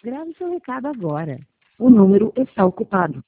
Grave seu recado agora. O número está ocupado.